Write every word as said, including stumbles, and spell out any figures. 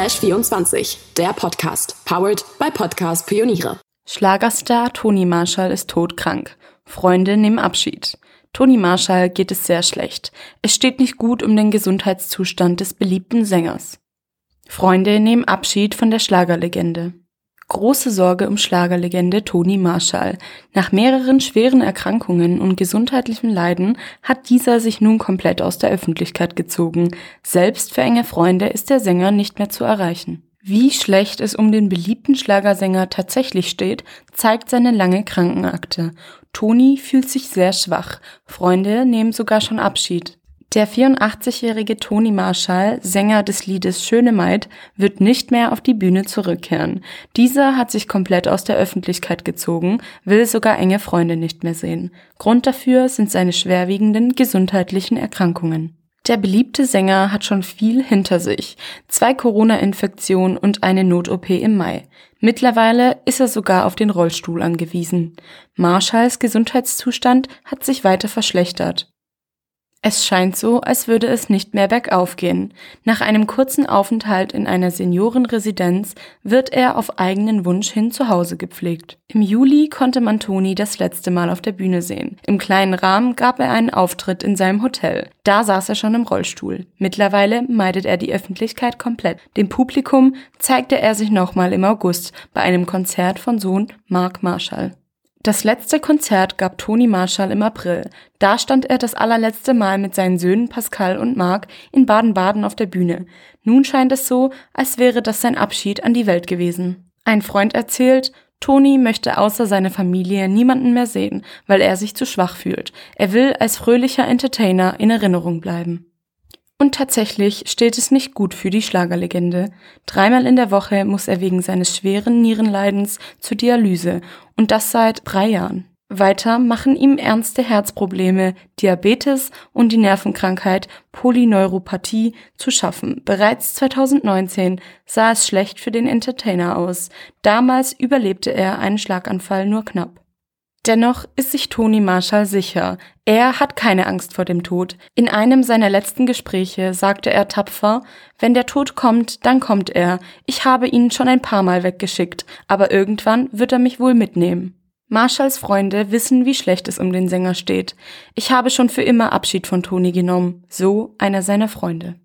Flash vierundzwanzig, der Podcast, powered by Podcast Pioniere. Schlagerstar Toni Marshall ist todkrank. Freunde nehmen Abschied. Toni Marshall geht es sehr schlecht. Es steht nicht gut um den Gesundheitszustand des beliebten Sängers. Freunde nehmen Abschied von der Schlagerlegende. Große Sorge um Schlagerlegende Toni Marshall. Nach mehreren schweren Erkrankungen und gesundheitlichen Leiden hat dieser sich nun komplett aus der Öffentlichkeit gezogen. Selbst für enge Freunde ist der Sänger nicht mehr zu erreichen. Wie schlecht es um den beliebten Schlagersänger tatsächlich steht, zeigt seine lange Krankenakte. Toni fühlt sich sehr schwach. Freunde nehmen sogar schon Abschied. Der vierundachtzigjährige Toni Marshall, Sänger des Liedes Schöne Maid, wird nicht mehr auf die Bühne zurückkehren. Dieser hat sich komplett aus der Öffentlichkeit gezogen, will sogar enge Freunde nicht mehr sehen. Grund dafür sind seine schwerwiegenden gesundheitlichen Erkrankungen. Der beliebte Sänger hat schon viel hinter sich. Zwei Corona-Infektionen und eine Not-O P im Mai. Mittlerweile ist er sogar auf den Rollstuhl angewiesen. Marshalls Gesundheitszustand hat sich weiter verschlechtert. Es scheint so, als würde es nicht mehr bergauf gehen. Nach einem kurzen Aufenthalt in einer Seniorenresidenz wird er auf eigenen Wunsch hin zu Hause gepflegt. Im Juli konnte man Toni das letzte Mal auf der Bühne sehen. Im kleinen Rahmen gab er einen Auftritt in seinem Hotel. Da saß er schon im Rollstuhl. Mittlerweile meidet er die Öffentlichkeit komplett. Dem Publikum zeigte er sich nochmal im August bei einem Konzert von Sohn Mark Marshall. Das letzte Konzert gab Toni Marshall im April. Da stand er das allerletzte Mal mit seinen Söhnen Pascal und Mark in Baden-Baden auf der Bühne. Nun scheint es so, als wäre das sein Abschied an die Welt gewesen. Ein Freund erzählt, Toni möchte außer seiner Familie niemanden mehr sehen, weil er sich zu schwach fühlt. Er will als fröhlicher Entertainer in Erinnerung bleiben. Und tatsächlich steht es nicht gut für die Schlagerlegende. Dreimal in der Woche muss er wegen seines schweren Nierenleidens zur Dialyse und das seit drei Jahren. Weiter machen ihm ernste Herzprobleme, Diabetes und die Nervenkrankheit Polyneuropathie zu schaffen. Bereits zweitausendneunzehn sah es schlecht für den Entertainer aus. Damals überlebte er einen Schlaganfall nur knapp. Dennoch ist sich Toni Marshall sicher. Er hat keine Angst vor dem Tod. In einem seiner letzten Gespräche sagte er tapfer, wenn der Tod kommt, dann kommt er. Ich habe ihn schon ein paar Mal weggeschickt, aber irgendwann wird er mich wohl mitnehmen. Marshalls Freunde wissen, wie schlecht es um den Sänger steht. Ich habe schon für immer Abschied von Toni genommen, so einer seiner Freunde.